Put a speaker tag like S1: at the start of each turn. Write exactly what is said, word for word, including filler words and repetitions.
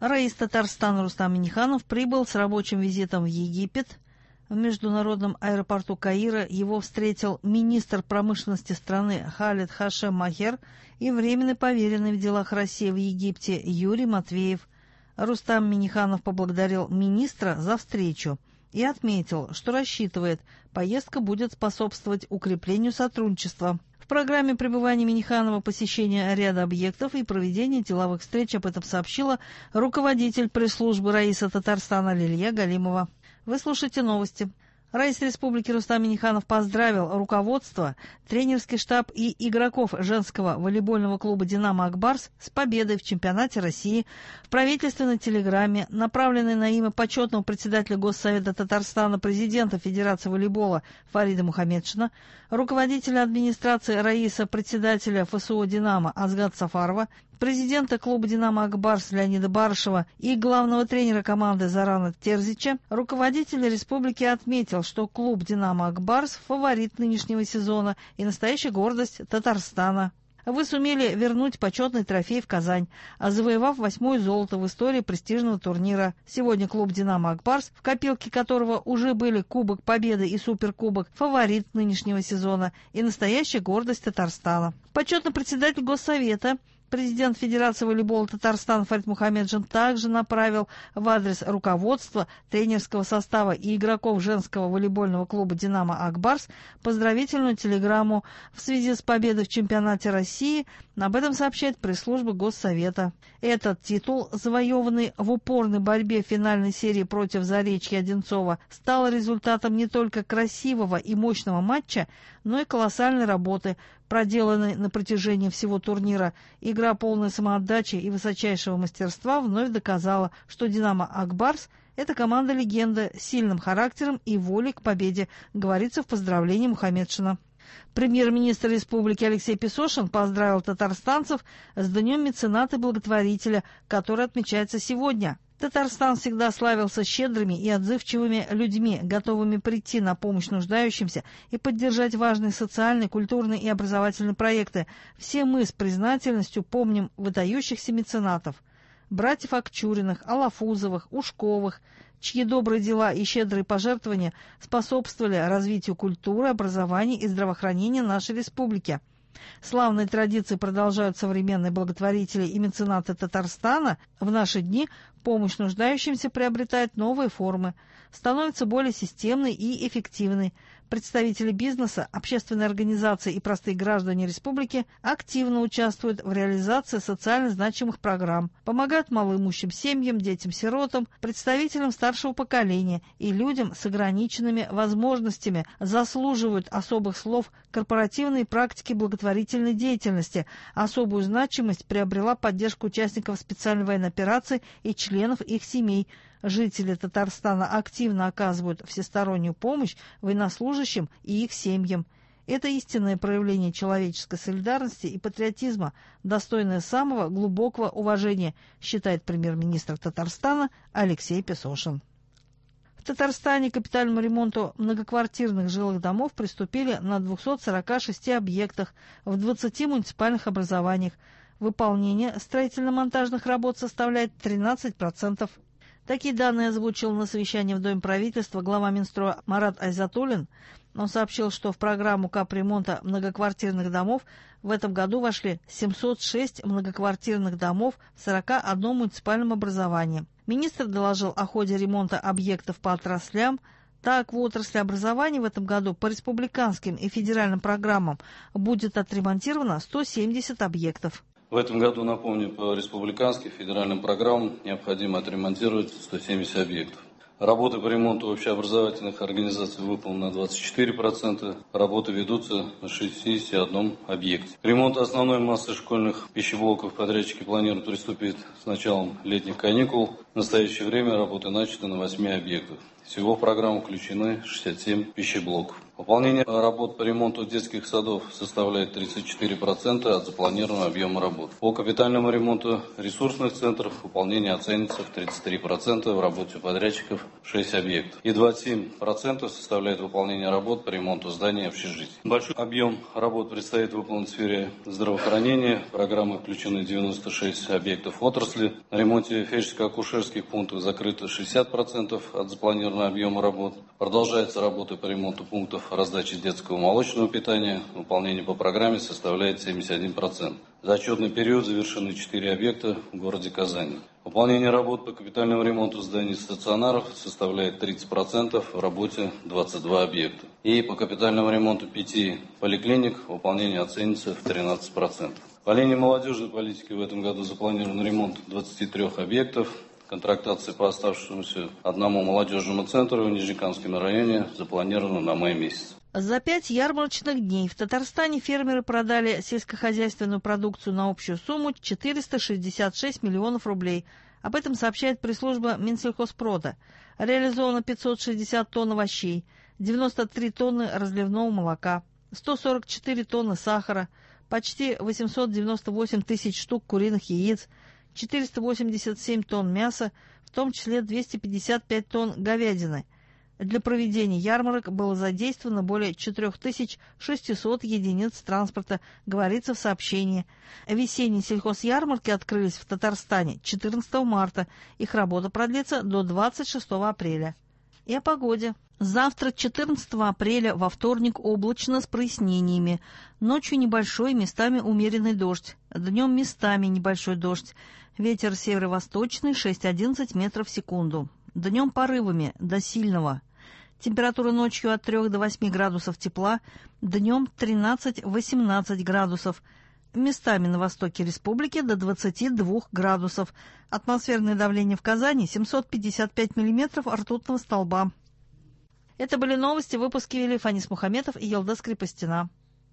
S1: Раис Татарстана Рустам Минниханов прибыл с рабочим визитом в Египет. В международном аэропорту Каира его встретил министр промышленности страны Халид Хашем Махер и временный поверенный в делах России в Египте Юрий Матвеев. Рустам Минниханов поблагодарил министра за встречу и отметил, что рассчитывает, поездка будет способствовать укреплению сотрудничества. В программе пребывания Минниханова посещение ряда объектов и проведение деловых встреч, об этом сообщила руководитель пресс-службы Раиса Татарстана Лилия Галимова. Вы слушаете новости. Раис Республики Рустам Минниханов поздравил руководство, тренерский штаб и игроков женского волейбольного клуба «Динамо Ак-Барс» с победой в чемпионате России. В правительственной телеграмме, направленной на имя почетного председателя Госсовета Татарстана, президента Федерации волейбола Фарида Мухамедшина, руководителя администрации Раиса, председателя ФСО «Динамо» Азгата Сафарова, президента клуба «Динамо Ак-Барс» Леонида Барышева и главного тренера команды Зарана Терзича, руководитель республики отметил, что клуб «Динамо Ак-Барс» – фаворит нынешнего сезона и настоящая гордость Татарстана. Вы сумели вернуть почетный трофей в Казань, а завоевав восьмое золото в истории престижного турнира. Сегодня клуб «Динамо Ак-Барс», в копилке которого уже были Кубок Победы и Суперкубок, фаворит нынешнего сезона и настоящая гордость Татарстана. Почетный председатель Госсовета, президент Федерации волейбола Татарстана Фарид Мухамедшин также направил в адрес руководства, тренерского состава и игроков женского волейбольного клуба «Динамо Ак-Барс» поздравительную телеграмму в связи с победой в чемпионате России. Об этом сообщает пресс-служба Госсовета. Этот титул, завоеванный в упорной борьбе в финальной серии против Заречья Одинцова, стал результатом не только красивого и мощного матча, но и колоссальной работы, проделанной на протяжении всего турнира. Игра полной самоотдачи и высочайшего мастерства вновь доказала, что «Динамо Ак-Барс» — это команда-легенда с сильным характером и волей к победе, говорится в поздравлении Мухамедшина. Премьер-министр республики Алексей Песошин поздравил татарстанцев с Днем мецената и благотворителя, который отмечается сегодня. Татарстан всегда славился щедрыми и отзывчивыми людьми, готовыми прийти на помощь нуждающимся и поддержать важные социальные, культурные и образовательные проекты. Все мы с признательностью помним выдающихся меценатов. Братьев Акчуриных, Алафузовых, Ушковых, чьи добрые дела и щедрые пожертвования способствовали развитию культуры, образования и здравоохранения нашей республики. Славные традиции продолжают современные благотворители и меценаты Татарстана. В наши дни помощь нуждающимся приобретает новые формы, становится более системной и эффективной. Представители бизнеса, общественные организации и простые граждане республики активно участвуют в реализации социально значимых программ, помогают малоимущим семьям, детям-сиротам, представителям старшего поколения и людям с ограниченными возможностями, заслуживают особых слов корпоративной практики благотворительной деятельности. Особую значимость приобрела поддержка участников специальной военной операции и членов их семей. Жители Татарстана активно оказывают всестороннюю помощь военнослужащим и их семьям. Это истинное проявление человеческой солидарности и патриотизма, достойное самого глубокого уважения, считает премьер-министр Татарстана Алексей Песошин. В Татарстане к капитальному ремонту многоквартирных жилых домов приступили на двухстах сорока шести объектах в двадцати муниципальных образованиях. Выполнение строительно-монтажных работ составляет тринадцать процентов. Такие данные озвучил на совещании в Доме правительства глава Минстроя Марат Айзатуллин. Он сообщил, что в программу капремонта многоквартирных домов в этом году вошли семьсот шесть многоквартирных домов в сорока одном муниципальном образовании. Министр доложил о ходе ремонта объектов по отраслям. Так, в отрасли образования в этом году по республиканским и федеральным программам будет отремонтировано сто семьдесят объектов.
S2: В этом году, напомню, по республиканским федеральным программам необходимо отремонтировать сто семьдесят объектов. Работы по ремонту общеобразовательных организаций выполнены на двадцать четыре процента, работы ведутся на шестидесяти одном объекте. К ремонту основной массы школьных пищеблоков подрядчики планируют приступить с началом летних каникул. В настоящее время работы начаты на восьми объектах. Всего в программу включены шестьдесят семь пищеблоков. Выполнение работ по ремонту детских садов составляет тридцать четыре процента от запланированного объема работ. По капитальному ремонту ресурсных центров выполнение оценится в тридцать три процента, в работе подрядчиков шесть объектов. И двадцать семь процентов составляет выполнение работ по ремонту зданий и общежитий. Большой объем работ предстоит выполнить в сфере здравоохранения. В программу включены девяносто шесть объектов отрасли. На ремонте фельдшерско-акушерских пунктов закрыто шестьдесят процентов от запланированного объема работ. Продолжается работа по ремонту пунктов раздачи детского молочного питания. Выполнение по программе составляет семьдесят один процент. За отчетный период завершены четыре объекта в городе Казани. Выполнение работ по капитальному ремонту зданий стационаров составляет тридцать процентов, в работе двадцать два объекта. И по капитальному ремонту пяти поликлиник выполнение оценится в тринадцать процентов. По линии молодежной политики в этом году запланирован ремонт двадцати трёх объектов. Контрактация по оставшемуся одному молодежному центру в Нижнекамском районе запланирована на май месяц.
S1: За пять ярмарочных дней в Татарстане фермеры продали сельскохозяйственную продукцию на общую сумму четыреста шестьдесят шесть миллионов рублей. Об этом сообщает пресс-служба Минсельхозпрода. Реализовано пятьсот шестьдесят тонн овощей, девяносто три тонны разливного молока, сто сорок четыре тонны сахара, почти восемьсот девяносто восемь тысяч штук куриных яиц, четыреста восемьдесят семь тонн мяса, в том числе двести пятьдесят пять тонн говядины. Для проведения ярмарок было задействовано более четыре тысячи шестьсот единиц транспорта, говорится в сообщении. Весенние сельхозярмарки открылись в Татарстане четырнадцатого марта. Их работа продлится до двадцать шестого апреля. И о погоде. Завтра, четырнадцатого апреля, во вторник, облачно с прояснениями. Ночью небольшой, местами умеренный дождь. Днем местами небольшой дождь. Ветер северо-восточный шесть-одиннадцать метров в секунду. Днем порывами до сильного. Температура ночью от трёх до восьми градусов тепла, днем тринадцать-восемнадцать градусов. Местами на востоке республики до двадцати двух градусов. Атмосферное давление в Казани семьсот пятьдесят пять миллиметров ртутного столба. Это были новости, выпуски вели Фанис Мухаметов и Елдас Крепостина.